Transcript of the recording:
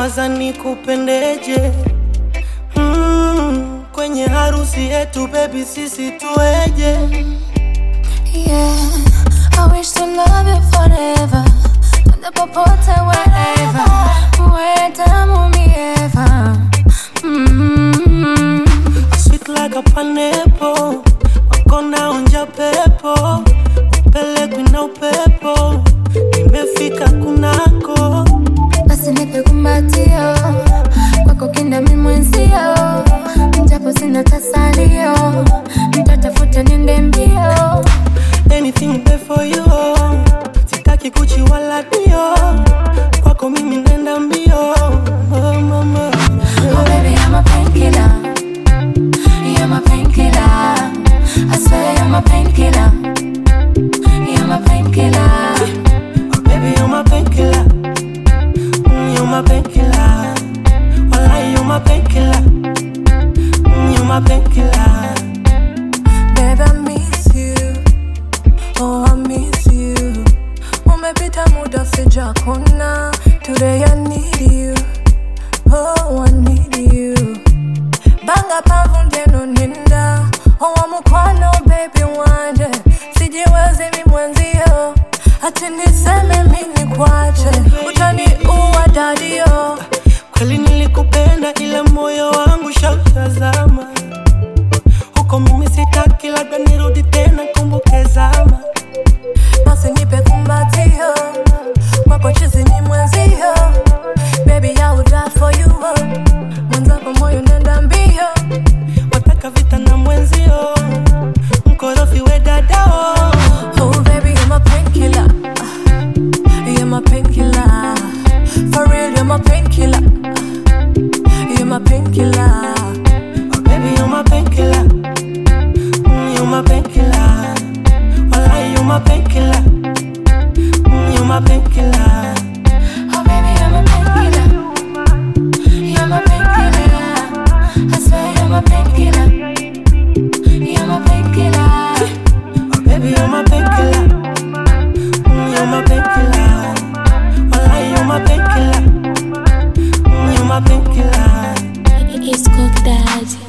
nawaza nikupendeje. Kwenye harusi yetu baby sisi tueje. Yeah, I wish to love you forever. Twende popote wherever, wherever me ever. Sweet like a pineapple, wakona onja pepo, upelekwi na upepo, nimefika kunako. Basi nipe kumbatio, kwako kinda mimi mwenzio, japo sina tasalio, nitatafuta niende mbio. Anything there for you, sitaki kuchi wala dio, kwako mimi nenda mbio. Oh mama, oh baby I'm a painkiller, you're my painkiller. I swear you're my painkiller, you're my painkiller. Oh baby you're my painkiller, you're my painkiller. Wallah you're my painkiller, you're my painkiller. Baby I miss you, oh I miss you. Umepita muda sijakona, today I need you, oh I need you. Banga pavunde no ninda, oh amukwano baby wanje. Sijiwezi mi mwenzio, ati niseme mimi kwache, utani uwa dadio. Kweli nilikupenda ila moyo wangu shautazama, huko mimi sitaki, labda nirudi tena kumbuke zama. Basi nipe kumbatio, kwako chizi ni mwenzio. Baby I would die for you, mwenzako moyo nenda mbio. Wataka vita na mwenzio, mkorofi we dadao. Oh baby you're my painkiller, you're my painkiller. For real you're my painkiller, you're my painkiller. Oh baby you're my painkiller, you're my painkiller. Wallah you're my painkiller, you're my painkiller. Oh baby I'm a painkiller, you're my painkiller. I swear you're my painkiller, you're my painkiller. Oh baby you're my painkiller, you're my painkiller. Wallah you're my painkiller, you're my painkiller. It's Cook Daddy.